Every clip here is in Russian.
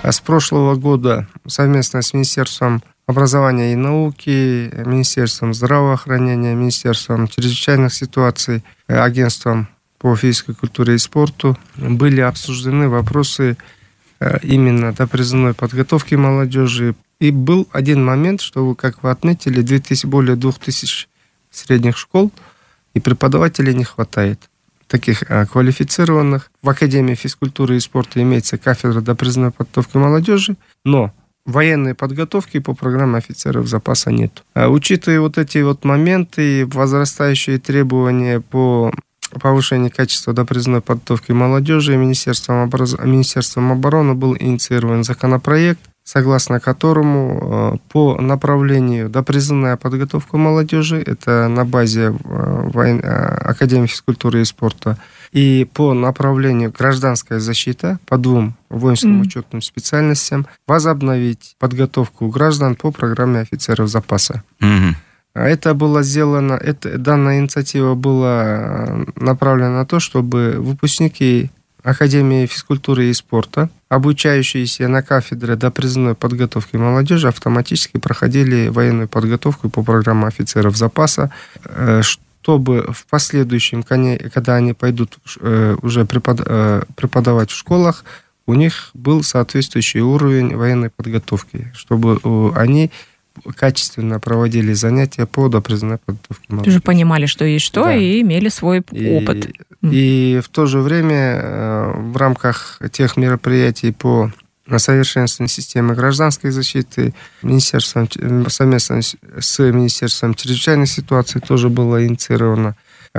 А с прошлого года совместно с Министерством образования и науки, Министерством здравоохранения, Министерством чрезвычайных ситуаций, Агентством по физической культуре и спорту были обсуждены вопросы именно допризывной подготовки молодежи. И был один момент, что, как вы отметили, более 2000 средних школ и преподавателей не хватает. Таких квалифицированных. В Академии физкультуры и спорта имеется кафедра допризывной подготовки молодежи, но военной подготовки по программе офицеров запаса нет. Учитывая вот эти вот моменты, возрастающие требования по повышению качества допризывной подготовки молодежи, Министерством обороны был инициирован законопроект, согласно которому по направлению допризывная подготовка молодежи, это на базе Академии физкультуры и спорта, и по направлению гражданская защита по 2 воинским учетным специальностям возобновить подготовку граждан по программе офицеров запаса. Это было сделано, данная инициатива была направлена на то, чтобы выпускники Академии физкультуры и спорта, обучающиеся на кафедре допризывной подготовки молодежи, автоматически проходили военную подготовку по программе офицеров запаса, чтобы в последующем, когда они пойдут уже преподавать в школах, у них был соответствующий уровень военной подготовки, чтобы они качественно проводили занятия по допризывной подготовке молодежи. Уже понимали, что есть что, да. И имели свой опыт. И в то же время в рамках тех мероприятий по совершенствованию системы гражданской защиты совместно с Министерством чрезвычайных ситуаций тоже было инициировано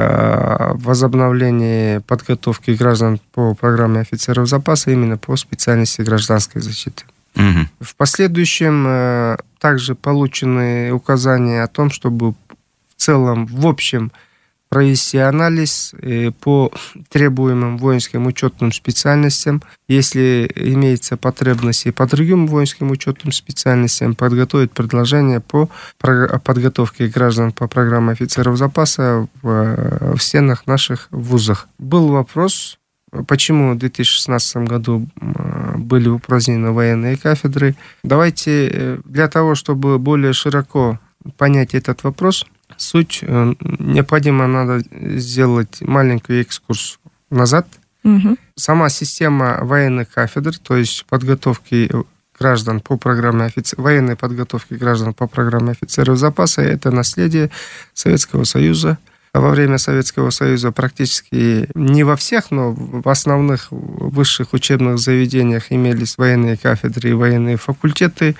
возобновление подготовки граждан по программе офицеров запаса именно по специальности гражданской защиты. В последующем также получены указания о том, чтобы в целом, в общем, провести анализ по требуемым воинским учетным специальностям. Если имеется потребность и по другим воинским учетным специальностям, подготовить предложение по подготовке граждан по программе офицеров запаса в стенах наших вузах. Был вопрос, почему в 2016 году были упразднены военные кафедры. Давайте для того, чтобы более широко понять этот вопрос, суть, необходимо надо сделать маленький экскурс назад. Сама система военных кафедр, то есть подготовки граждан по программе военной подготовки граждан по программе офицеров запаса, это наследие Советского Союза. Во время Советского Союза практически не во всех, но в основных высших учебных заведениях имелись военные кафедры и военные факультеты,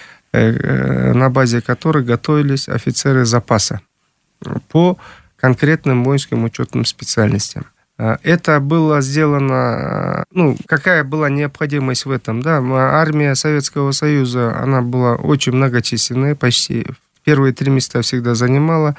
на базе которых готовились офицеры запаса по конкретным воинским учетным специальностям. Это было сделано, какая была необходимость в этом, да? Армия Советского Союза, она была очень многочисленная, почти первые 3 места всегда занимала.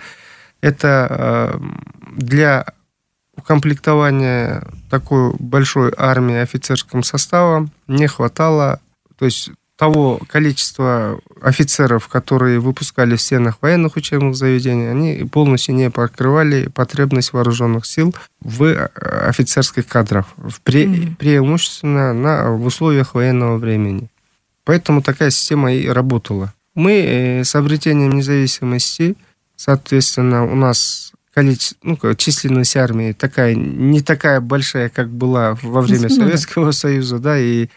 Это для укомплектования такой большой армии офицерским составом не хватало, то есть того количества офицеров, которые выпускали в стенах военных учебных заведений, они полностью не покрывали потребность вооруженных сил в офицерских кадрах, преимущественно в условиях военного времени. Поэтому такая система и работала. Мы с обретением независимости, соответственно, у нас численность армии не такая большая, как была во время Советского Союза, да, и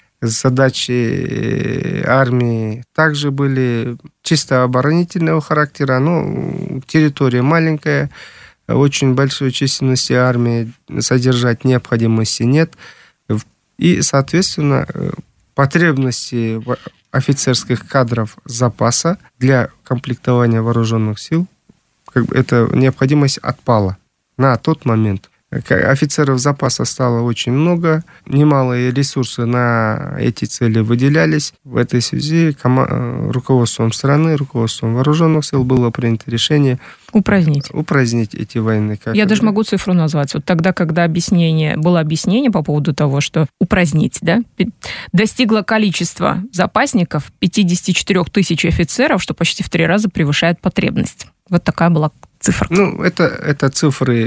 задачи армии также были чисто оборонительного характера, но территория маленькая, очень большой численности армии содержать необходимости нет, и, соответственно, потребности офицерских кадров запаса для комплектования вооруженных сил, эта необходимость отпала на тот момент. Офицеров запаса стало очень много, немалые ресурсы на эти цели выделялись. В этой связи руководством страны, руководством вооруженных сил было принято решение упразднить эти военные кафедры. Я даже могу цифру назвать. Вот тогда, когда было объяснение по поводу того, что упразднить, да, достигло количество запасников 54 тысяч офицеров, что почти в 3 раза превышает потребность. Вот такая была цифра. Это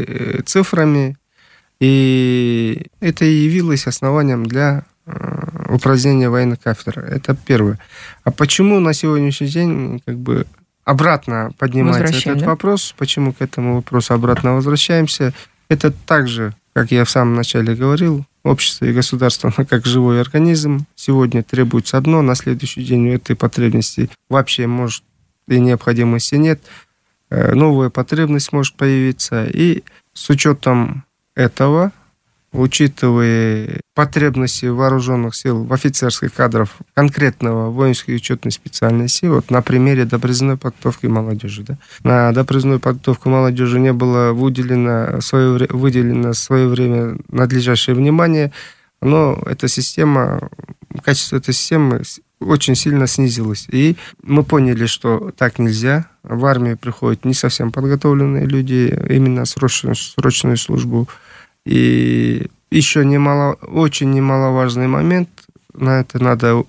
цифрами, и это и явилось основанием для упразднения военной кафедры. Это первое. А почему на сегодняшний день обратно поднимается этот вопрос? Почему к этому вопросу обратно возвращаемся? Это также, как я в самом начале говорил, общество и государство, как живой организм. Сегодня требуется одно, на следующий день у этой потребности вообще может и необходимости нет. Новая потребность может появиться. И с учетом этого, учитывая потребности вооруженных сил в офицерских кадров конкретного воинской учетной специальности, на примере допризывной подготовки молодежи. Да? На допризывную подготовку молодежи не было выделено в свое время надлежащее внимание, но качество этой системы очень сильно снизилось. И мы поняли, что так нельзя. В армию приходят не совсем подготовленные люди, именно срочную службу. И еще очень немаловажный момент, на это надо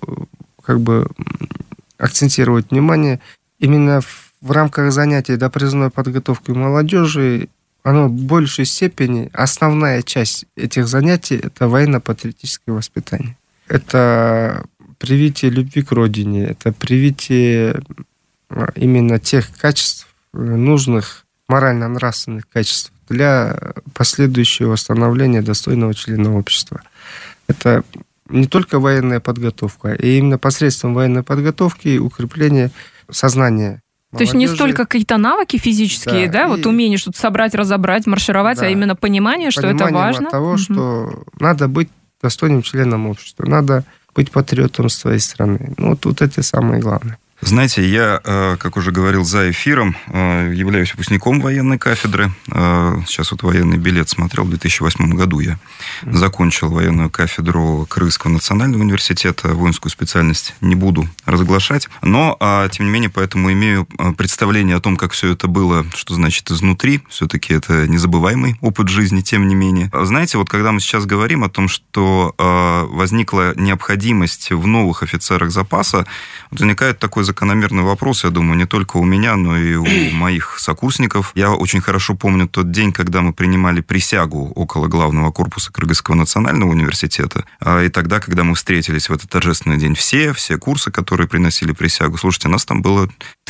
акцентировать внимание, именно в рамках занятий допризывной подготовки молодежи, оно в большей степени, основная часть этих занятий – это военно-патриотическое воспитание. Это привитие любви к родине, это привитие именно тех качеств, нужных морально-нравственных качеств для последующего становления достойного члена общества. Это не только военная подготовка, а именно посредством военной подготовки и укрепления сознания молодежи. То есть не столько какие-то навыки физические, да, умение что-то собрать, разобрать, маршировать, а именно понимание, что это важно. Того, что надо быть достойным членом общества, надо быть патриотом своей страны. Вот это самое главное. Знаете, я, как уже говорил за эфиром, являюсь выпускником военной кафедры. Сейчас военный билет смотрел, в 2008 году я закончил военную кафедру Кыргызского национального университета. Воинскую специальность не буду разглашать. Но, тем не менее, поэтому имею представление о том, как все это было, что значит изнутри. Все-таки это незабываемый опыт жизни, тем не менее. Знаете, когда мы сейчас говорим о том, что возникла необходимость в новых офицерах запаса, возникает такой закономерный вопрос, я думаю, не только у меня, но и у моих сокурсников. Я очень хорошо помню тот день, когда мы принимали присягу около главного корпуса Кыргызского национального университета. И тогда, когда мы встретились в этот торжественный день, все курсы, которые приносили присягу, слушайте, нас там было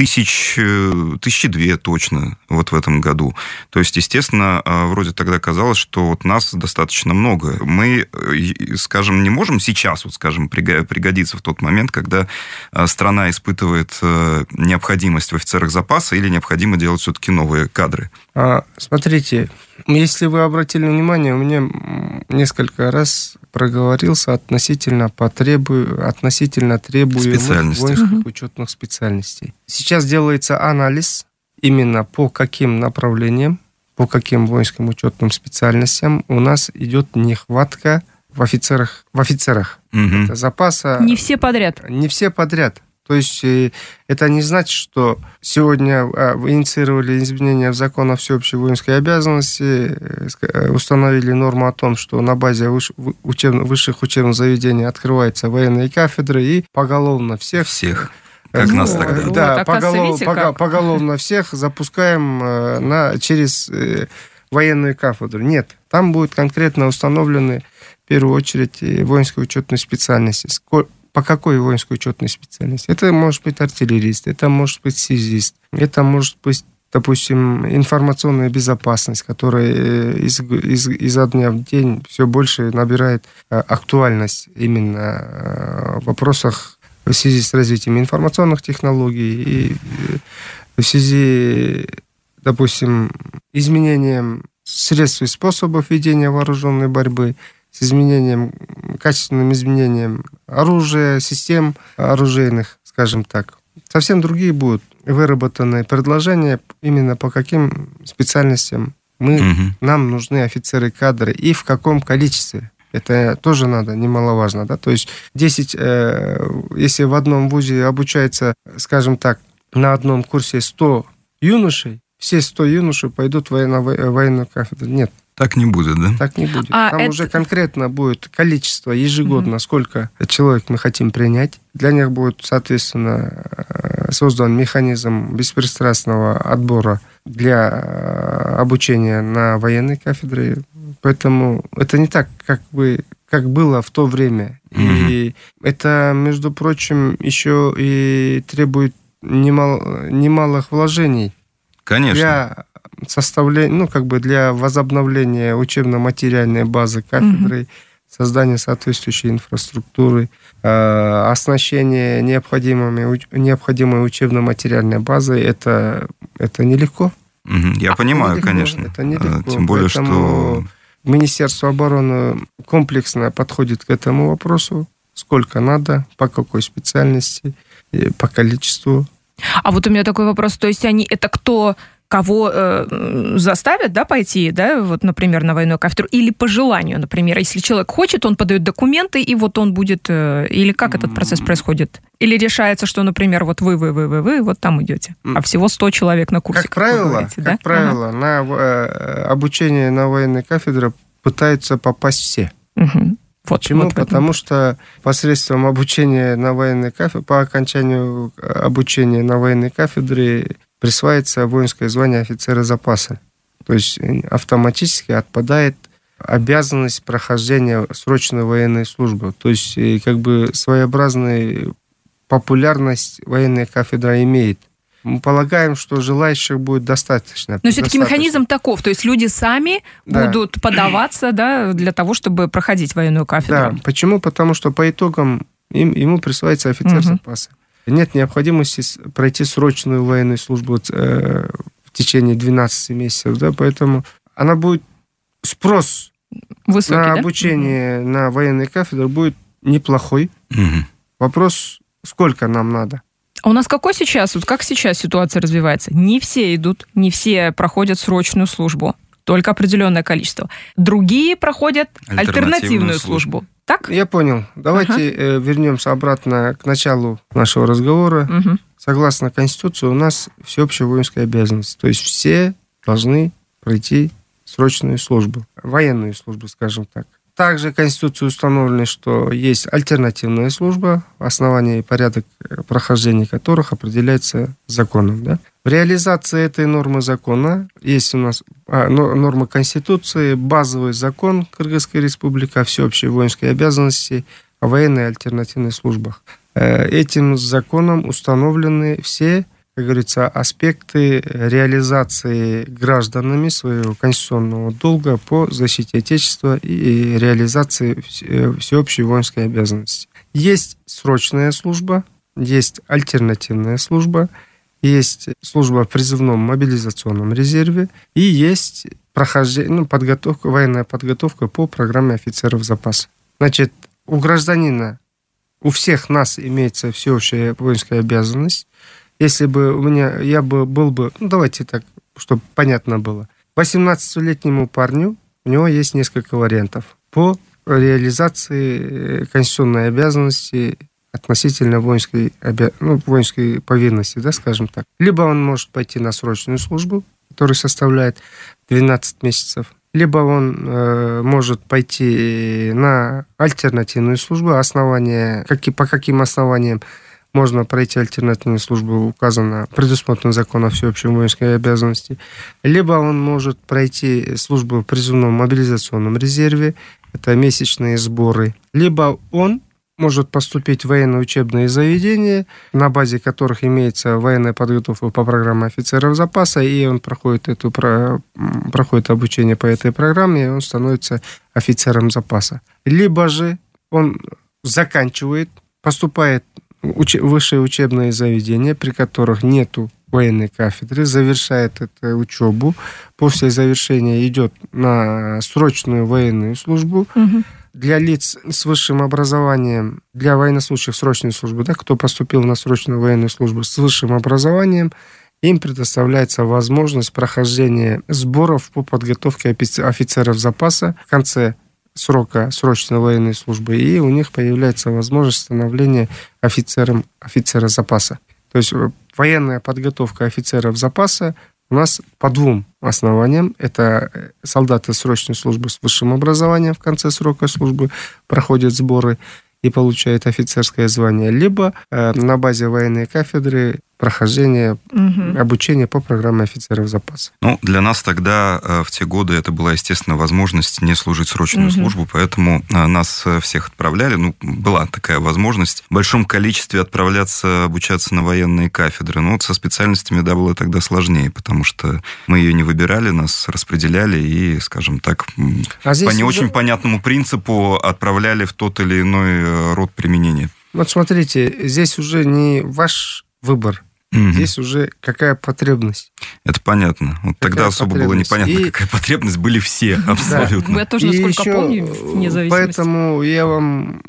1200 точно в этом году. То есть, естественно, вроде тогда казалось, что нас достаточно много. Мы, скажем, не можем сейчас, пригодиться в тот момент, когда страна испытывает необходимость в офицерах запаса или необходимо делать все-таки новые кадры? Смотрите, если вы обратили внимание, у меня несколько раз проговорился относительно требуемых воинских учетных специальностей. Сейчас делается анализ именно по каким направлениям, по каким воинским учетным специальностям у нас идет нехватка в офицерах. Это запаса. Не все подряд. Не все подряд. То есть это не значит, что сегодня инициировали изменения в закон о всеобщей воинской обязанности, установили норму о том, что на базе высших учебных заведений открываются военные кафедры, и поголовно всех как нас тогда. Да, поголовно всех запускаем через военную кафедру. Нет, там будут конкретно установлены в первую очередь воинские учетные специальности. По какой воинской учетной специальности? Это может быть артиллерист, это может быть связист, это может быть, допустим, информационная безопасность, которая изо дня в день все больше набирает актуальность именно в вопросах в связи с развитием информационных технологий и в связи, допустим, изменением средств и способов ведения вооруженной борьбы, с качественным изменением оружия, систем оружейных, скажем так. Совсем другие будут выработаны предложения именно по каким специальностям нам нужны офицеры кадры и в каком количестве. Это тоже немаловажно. Да? То есть 10, если в одном вузе обучается, скажем так, на одном курсе 100 юношей, все 100 юношей пойдут в военную кафедру. Нет. Так не будет, да? Так не будет. Там уже конкретно будет количество ежегодно, сколько человек мы хотим принять. Для них будет, соответственно, создан механизм беспристрастного отбора для обучения на военной кафедре. Поэтому это не так, как как было в то время. И это, между прочим, еще и требует немалых вложений. Конечно. Для составления, для возобновления учебно-материальной базы кафедры, создания соответствующей инфраструктуры, оснащения необходимой учебно-материальной базой. Это нелегко. Я понимаю, конечно. Это нелегко. Тем более, что Министерство обороны комплексно подходит к этому вопросу. Сколько надо, по какой специальности, по количеству. А вот у меня такой вопрос. То есть это кого заставят, пойти, вот, например, на военную кафедру, или по желанию, например, если человек хочет, он подает документы, и вот он будет, или как этот процесс происходит? Или решается, что, например, вот вы вот там идете, а всего 100 человек на курсе, как правило, на обучение на военной кафедре пытаются попасть все. Почему? Потому что посредством обучения на военной кафедре, по окончанию обучения на военной кафедре присваивается воинское звание офицера запаса. То есть автоматически отпадает обязанность прохождения срочной военной службы. То есть своеобразную популярность военная кафедра имеет. Мы полагаем, что желающих будет достаточно. Но все-таки механизм таков, то есть люди сами будут подаваться для того, чтобы проходить военную кафедру. Да. Почему? Потому что по итогам ему присваивается офицер запаса. Нет необходимости пройти срочную военную службу в течение 12 месяцев, поэтому она будет спрос высокий, на обучение на военной кафедре будет неплохой. Вопрос, сколько нам надо. А у нас как сейчас ситуация развивается? Не все идут, не все проходят срочную службу, только определенное количество. Другие проходят альтернативную службу. Так? Я понял. Давайте вернемся обратно к началу нашего разговора. Согласно Конституции, у нас всеобщая воинская обязанность. То есть все должны пройти срочную службу, военную службу, скажем так. Также в Конституции установлено, что есть альтернативная служба, основание и порядок прохождения которых определяется законом. В реализации этой нормы закона есть у нас нормы Конституции, базовый закон Кыргызской Республики о всеобщей воинской обязанности, о военной альтернативной службах. Этим законом установлены все, как говорится, аспекты реализации гражданами своего конституционного долга по защите Отечества и реализации всеобщей воинской обязанности. Есть срочная служба, есть альтернативная служба, есть служба в призывном мобилизационном резерве и есть военная подготовка по программе офицеров запаса. Значит, у гражданина, у всех нас имеется всеобщая воинская обязанность. Если бы я был бы, давайте так, чтобы понятно было, 18-летнему парню у него есть несколько вариантов по реализации конституционной обязанности относительно воинской повинности, скажем так. Либо он может пойти на срочную службу, которая составляет 12 месяцев, либо он может пойти на альтернативную службу. По каким основаниям можно пройти альтернативную службу, предусмотрено законом о всеобщей воинской обязанности. Либо он может пройти службу в призывном мобилизационном резерве, это месячные сборы. Либо он может поступить в военные учебные заведения, на базе которых имеется военная подготовка по программе офицеров запаса, и он проходит обучение по этой программе, и он становится офицером запаса. Либо же он поступает высшие учебные заведения, при которых нету военной кафедры, завершает эту учебу, после завершения идет на срочную военную службу. Для лиц с высшим образованием, для военнослужащих срочной службы, кто поступил на срочную военную службу с высшим образованием, им предоставляется возможность прохождения сборов по подготовке офицеров запаса в конце срока срочной военной службы, и у них появляется возможность становления офицера запаса. То есть военная подготовка офицеров запаса у нас по двум основаниям. Это солдаты срочной службы с высшим образованием в конце срока службы проходят сборы и получают офицерское звание, либо на базе военной кафедры прохождения обучения по программе офицеров запаса. Ну, для нас тогда в те годы это была, естественно, возможность не служить срочную службу, поэтому нас всех отправляли. Ну, была такая возможность в большом количестве отправляться, обучаться на военные кафедры. Но вот со специальностями, да, было тогда сложнее, потому что мы ее не выбирали, нас распределяли и, скажем так, по не очень понятному принципу отправляли в тот или иной род применения. Вот смотрите, здесь уже не ваш выбор. Здесь уже какая потребность. Это понятно. Вот тогда особо было непонятно, какая потребность. Были все абсолютно. Я тоже, насколько помню, вне зависимости. Поэтому я вам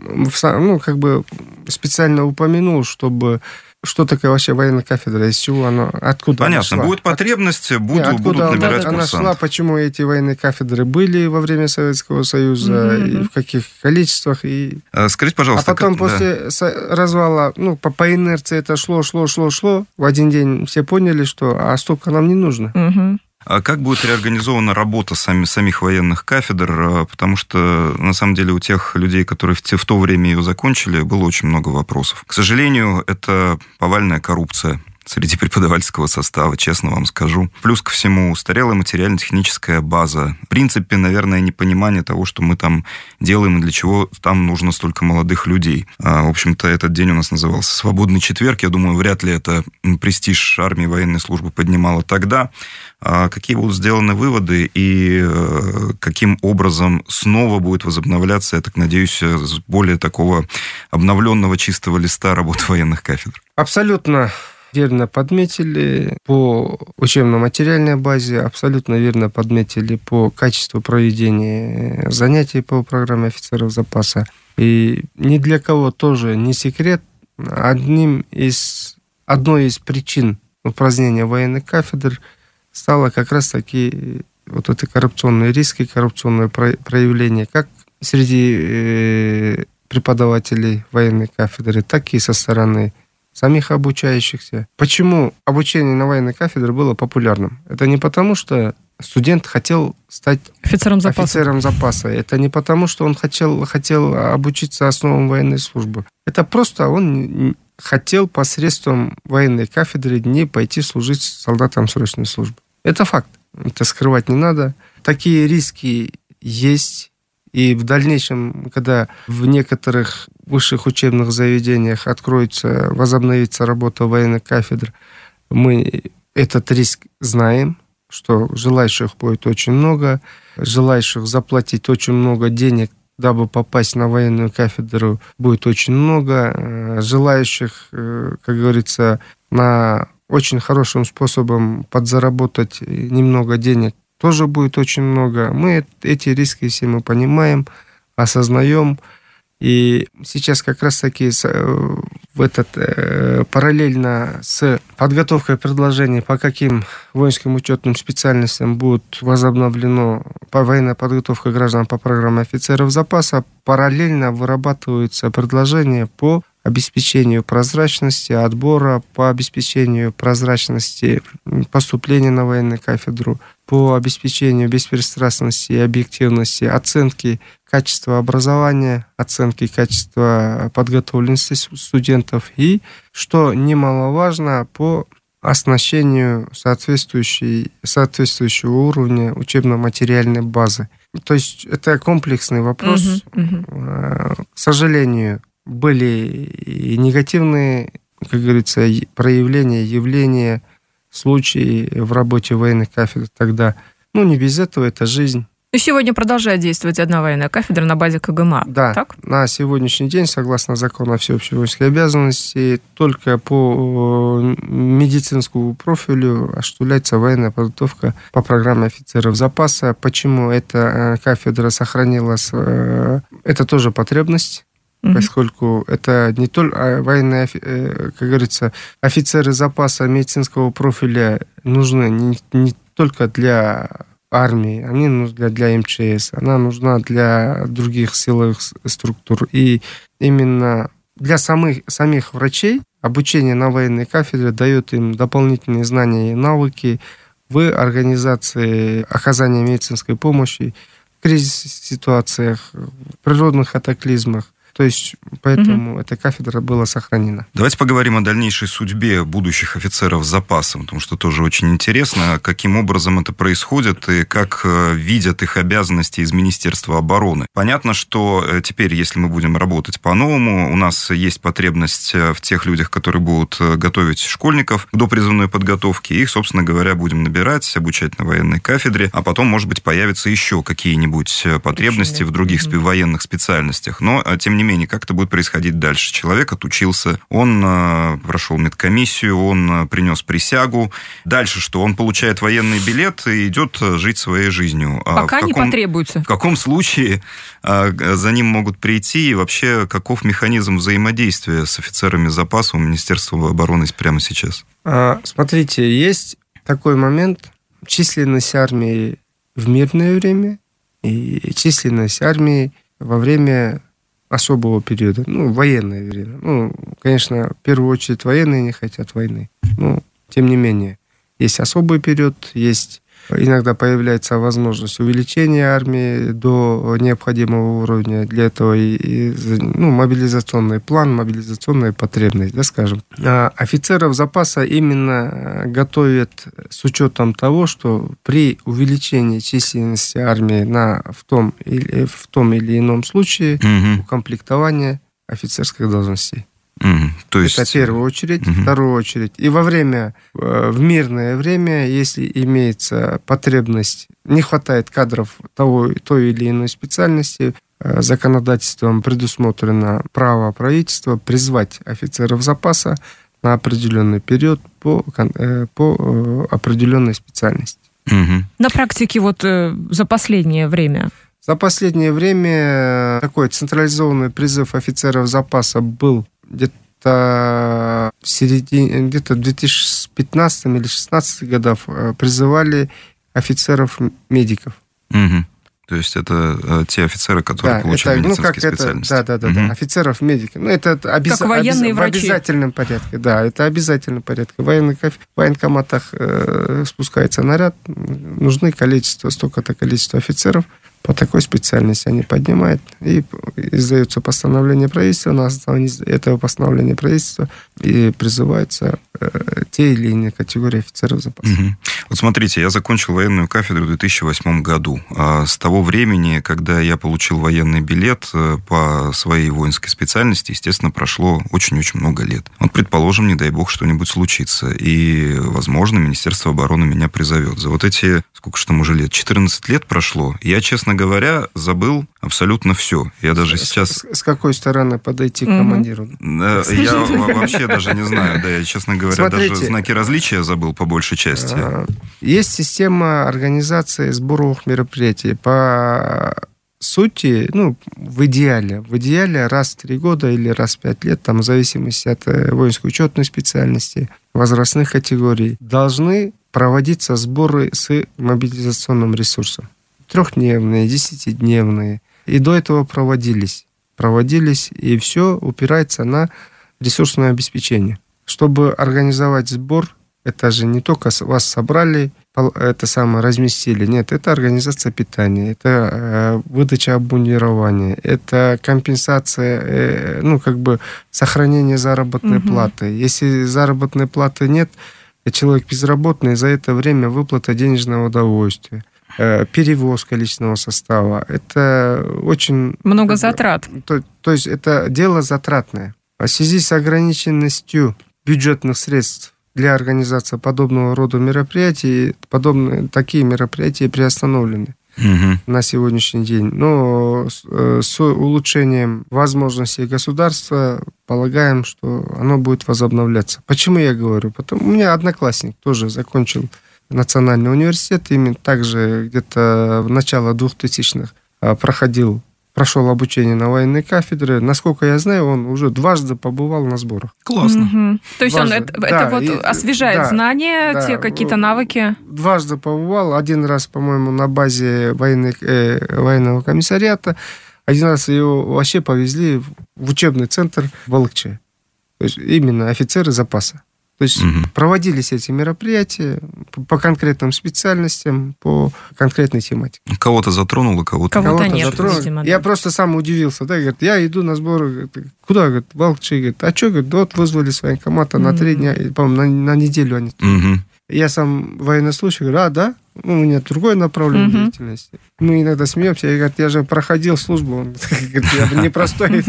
специально упомянул, чтобы... Что такое вообще военная кафедра? Из чего она? Откуда Понятно. она шла? Будет потребность, будут набирать она курсантов. шла, почему эти военные кафедры были во время Советского Союза, и в каких количествах. И... Скажите, пожалуйста. А потом после развала, по инерции это шло. В один день все поняли, что столько нам не нужно. А как будет реорганизована работа самих военных кафедр? Потому что, на самом деле, у тех людей, которые в то время ее закончили, было очень много вопросов. К сожалению, это повальная коррупция среди преподавательского состава, честно вам скажу. Плюс ко всему, устарелая материально-техническая база. В принципе, наверное, непонимание того, что мы там делаем и для чего там нужно столько молодых людей. В общем-то, этот день у нас назывался «Свободный четверг». Я думаю, вряд ли это престиж армии военной службы поднимало тогда. Какие будут сделаны выводы и каким образом снова будет возобновляться, я так надеюсь, с более такого обновленного чистого листа работы военных кафедр? Абсолютно верно подметили по учебно-материальной базе, абсолютно верно подметили по качеству проведения занятий по программе офицеров запаса. И ни для кого тоже не секрет, одной из причин упразднения военных кафедр стало как раз-таки вот эти коррупционные риски, коррупционные проявления, как среди преподавателей военной кафедры, так и со стороны самих обучающихся. Почему обучение на военной кафедре было популярным? Это не потому, что студент хотел стать офицером запаса. Это не потому, что он хотел обучиться основам военной службы. Это просто он хотел посредством военной кафедры не пойти служить солдатам срочной службы. Это факт. Это скрывать не надо. Такие риски есть. И в дальнейшем, когда в некоторых высших учебных заведениях возобновится работа военных кафедр, мы этот риск знаем, что желающих будет очень много, желающих заплатить очень много денег, дабы попасть на военную кафедру, будет очень много, желающих, как говорится, на очень хорошим способом подзаработать немного денег, тоже будет очень много. Мы эти риски все мы понимаем, осознаем. И сейчас как раз-таки параллельно с подготовкой предложений, по каким воинским учетным специальностям будет возобновлена военная подготовка граждан по программе офицеров запаса, параллельно вырабатываются предложения по обеспечению прозрачности отбора, по обеспечению прозрачности поступления на военную кафедру, по обеспечению беспристрастности и объективности оценки качества образования, оценки качества подготовленности студентов и, что немаловажно, по оснащению соответствующего уровня учебно-материальной базы. То есть это комплексный вопрос. К сожалению, были и негативные, как говорится, проявления, явления, случаи в работе военных кафедр тогда. Не без этого, это жизнь. И сегодня продолжает действовать одна военная кафедра на базе КГМА. Да, так? На сегодняшний день, согласно закону о всеобщей воинской обязанности, только по медицинскому профилю осуществляется военная подготовка по программе офицеров запаса. Почему эта кафедра сохранилась? Это тоже потребность. Поскольку это не только военные, как говорится, офицеры запаса медицинского профиля нужны не только для армии, они нужны для МЧС, она нужна для других силовых структур. И именно для самих врачей обучение на военной кафедре дает им дополнительные знания и навыки в организации оказания медицинской помощи в кризисных ситуациях, в природных катаклизмах. То есть, поэтому эта кафедра была сохранена. Давайте поговорим о дальнейшей судьбе будущих офицеров запаса, потому что тоже очень интересно, каким образом это происходит и как видят их обязанности из Министерства обороны. Понятно, что теперь, если мы будем работать по-новому, у нас есть потребность в тех людях, которые будут готовить школьников к допризывной подготовке. Их, собственно говоря, будем набирать, обучать на военной кафедре, а потом, может быть, появятся еще какие-нибудь потребности в других военных специальностях. Но, тем не менее, как это будет происходить дальше? Человек отучился, он прошел медкомиссию, он принес присягу. Дальше что? Он получает военный билет и идет жить своей жизнью. Пока не потребуется. В каком случае за ним могут прийти и вообще каков механизм взаимодействия с офицерами запаса у Министерства обороны прямо сейчас? Смотрите, есть такой момент: численность армии в мирное время и численность армии во время особого периода, военное время. Конечно, в первую очередь военные не хотят войны. Тем не менее, есть особый период, иногда появляется возможность увеличения армии до необходимого уровня. Для этого мобилизационный план, мобилизационная потребность, скажем. Офицеров запаса именно готовят с учетом того, что при увеличении численности армии в том или ином случае укомплектование офицерских должностей. То есть... Это в первую очередь. В вторую очередь. И в мирное время, если имеется потребность, не хватает кадров той или иной специальности, законодательством предусмотрено право правительства призвать офицеров запаса на определенный период по определенной специальности. На практике за последнее время? За последнее время такой централизованный призыв офицеров запаса был где-то в 2015 или 2016 годах призывали офицеров-медиков. То есть это те офицеры, которые получили медицинские специальности. Да. Офицеров-медиков. Это в обязательном порядке. Да, это обязательный порядок. В военкоматах спускается наряд, нужны столько-то количество офицеров. По такой специальности они поднимают, и издается постановление правительства, на основании этого постановления правительства и призываются те или иные категории офицеров запаса. Вот смотрите, я закончил военную кафедру в 2008 году. С того времени, когда я получил военный билет по своей воинской специальности, естественно, прошло очень-очень много лет. Предположим, не дай бог, что-нибудь случится, и, возможно, Министерство обороны меня призовет. За эти, сколько же там уже лет, 14 лет прошло, я, честно говоря, забыл абсолютно все. Я даже сейчас... С какой стороны подойти к командиру? Я вообще даже не знаю. Да, я, честно говоря, даже знаки различия забыл по большей части. Есть система организации сборовых мероприятий. По сути, в идеале раз в 3 года или раз в 5 лет, в зависимости от воинской учетной специальности, возрастных категорий, должны проводиться сборы с мобилизационным ресурсом. 3-дневные, 10-дневные. И до этого проводились, и все упирается на ресурсное обеспечение. Чтобы организовать сбор, это же не только вас собрали, разместили. Нет, это организация питания, это выдача обмундирования, это компенсация, сохранение заработной платы. Если заработной платы нет, человек безработный, за это время выплата денежного удовольствия, перевозка личного состава. Это очень... Много затрат. То есть это дело затратное. В связи с ограниченностью бюджетных средств для организации подобного рода мероприятий, такие мероприятия приостановлены на сегодняшний день. Но с улучшением возможностей государства полагаем, что оно будет возобновляться. Почему я говорю? У меня одноклассник тоже закончил Национальный университет, именно также где-то в начало 2000-х прошел обучение на военной кафедре. Насколько я знаю, он уже 2 побывал на сборах. Классно. То есть он освежает знания, те какие-то навыки? 2 побывал. 1 раз, по-моему, на базе военного комиссариата. 1 раз его вообще повезли в учебный центр в Балыкче. То есть именно офицеры запаса. То То есть проводились эти мероприятия по конкретным специальностям, по конкретной тематике. Кого-то затронуло, кого-то нет. Затронуло. Видимо, да. Я просто сам удивился. Да, говорит, я иду на сборы. Говорит, куда? Говорит, в Алчи. Говорит, а что? Говорит, вот вызвали с военкомата на 3 дня, по-моему, на неделю они. Я сам военнослужащий, говорю, да? У меня другое направление деятельности. Мы иногда смеемся. Я говорю, я же проходил службу. Он говорит, я бы непростой.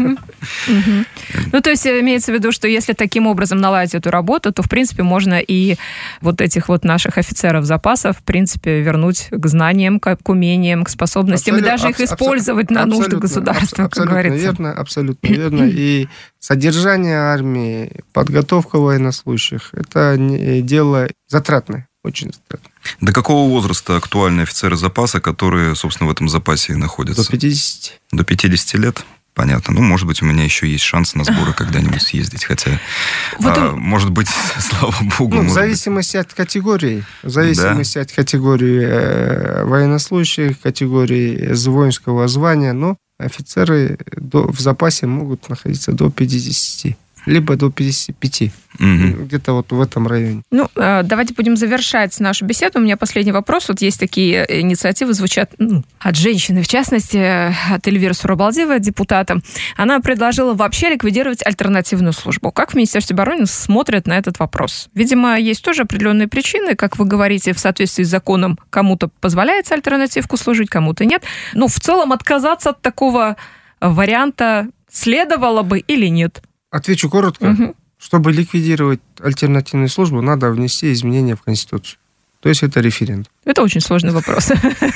Ну, то есть имеется в виду, что если таким образом наладить эту работу, то, в принципе, можно и вот этих вот наших офицеров запаса, в принципе, вернуть к знаниям, к умениям, к способностям, и даже их использовать на нужды государства, как говорится. Абсолютно верно. И содержание армии, подготовка военнослужащих, это дело затратное. Очень затратно. До какого возраста актуальны офицеры запаса, которые, собственно, в этом запасе и находятся? До 50. До 50 лет? Понятно. Ну, может быть, у меня еще есть шанс на сборы когда-нибудь съездить. Хотя, может быть, слава богу... в зависимости от категории. В зависимости от категории военнослужащих, категории воинского звания. Но офицеры в запасе могут находиться до 50. Либо до 55. Где-то вот в этом районе. Ну, давайте будем завершать нашу беседу. У меня последний вопрос. Вот есть такие инициативы, звучат от женщины, в частности, от Эльвиры Сурабалдиева, депутата. Она предложила вообще ликвидировать альтернативную службу. Как в Министерстве обороны смотрят на этот вопрос? Видимо, есть тоже определенные причины. Как вы говорите, в соответствии с законом кому-то позволяется альтернативку служить, кому-то нет. Но в целом отказаться от такого варианта следовало бы или нет? Отвечу коротко. Чтобы ликвидировать альтернативную службу, надо внести изменения в Конституцию. То есть это референдум. Это очень сложный вопрос.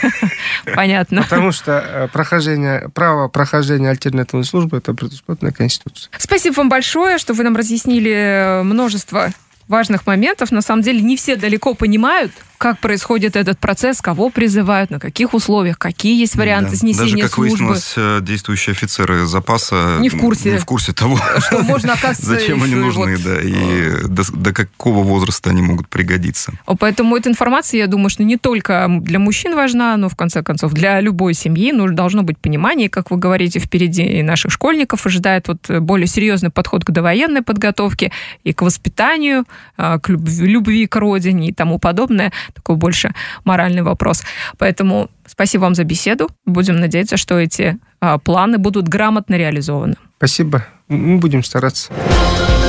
Понятно. Потому что право прохождения альтернативной службы – это предусмотрено Конституцией. Спасибо вам большое, что вы нам разъяснили множество важных моментов. На самом деле не все далеко понимают, как происходит этот процесс, кого призывают, на каких условиях, какие есть варианты снесения даже, как службы. Выяснилось, действующие офицеры запаса не в курсе того, что можно, оказывается, зачем они нужны, и до какого возраста они могут пригодиться. Поэтому эта информация, я думаю, что не только для мужчин важна, но, в конце концов, для любой семьи должно быть понимание. Как вы говорите, впереди и наших школьников ожидает более серьезный подход к довоенной подготовке и к воспитанию, к любви к родине и тому подобное. Такой больше моральный вопрос. Поэтому спасибо вам за беседу. Будем надеяться, что эти планы будут грамотно реализованы. Спасибо. Мы будем стараться.